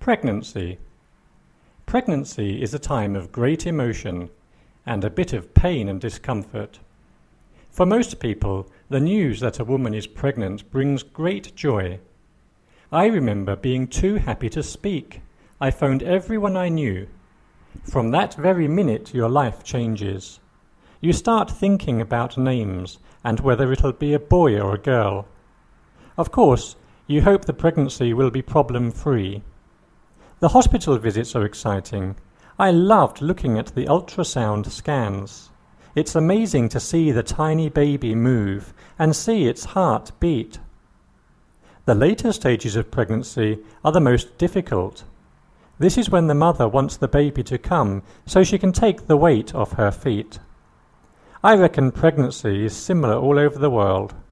Pregnancy. Pregnancy is a time of great emotion and a bit of pain and discomfort. For most people, the news that a woman is pregnant brings great joy. I remember being too happy to speak. I phoned everyone I knew. From that very minute, your life changes. You start thinking about names and whether it'll be a boy or a girl. Of course, you hope the pregnancy will be problem-free. The hospital visits are exciting. I loved looking at the ultrasound scans. It's amazing to see the tiny baby move and see its heart beat. The later stages of pregnancy are the most difficult. This is when the mother wants the baby to come so she can take the weight off her feet. I reckon pregnancy is similar all over the world.